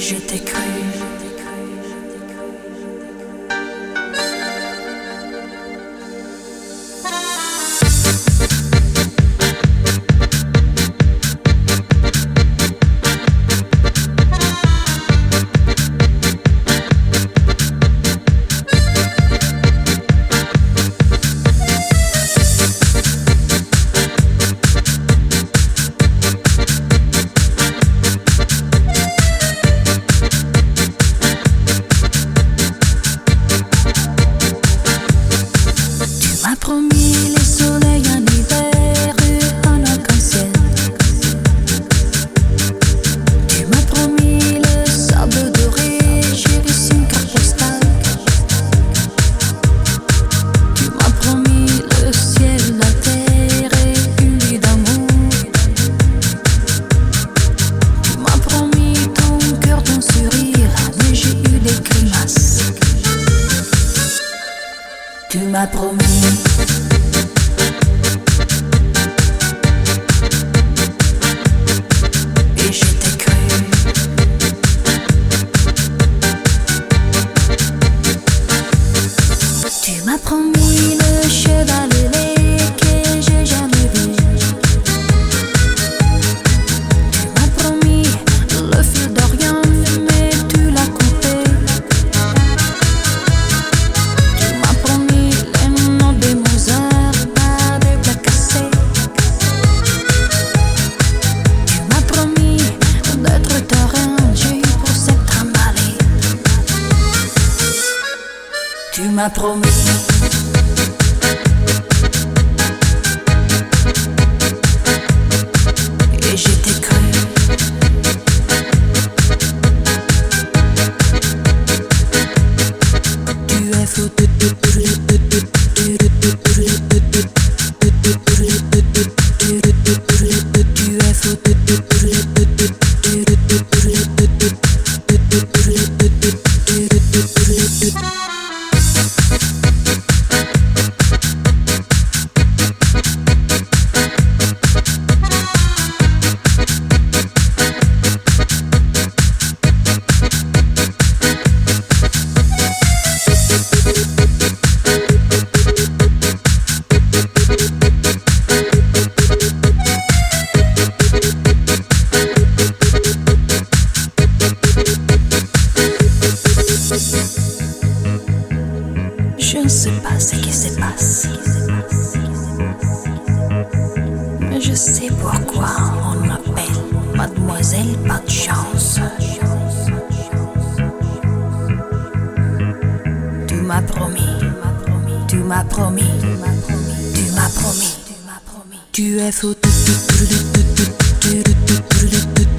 je t'ai cru. Promis les soleils en hiver et en arc-en-ciel. Tu m'as promis le sable doré, j'ai reçu une carte postale. Tu m'as promis le ciel, la terre et une vie d'amour. Tu m'as promis ton cœur, ton sourire, mais j'ai eu des grimaces. Tu m'as promis. Et je t'ai cru. Tu m'as promis le cheval ailé que j'ai jamais vu. Tu m'as promis le fil d'Orient, mais tu l'as coupé. Tu m'as promis les noms des Mozart, pas des plats cassés. Tu m'as promis d'être terrain, j'ai eu pour s'être emballé. Tu m'as promis. Et je t'ai cru. Tu es fou. Tu es fou. Je ne sais pas ce qui se passe, mais je sais pourquoi on m'appelle Mademoiselle Pas de Chance. Tu m'as promis, tu m'as promis, tu m'as promis, tu es fou.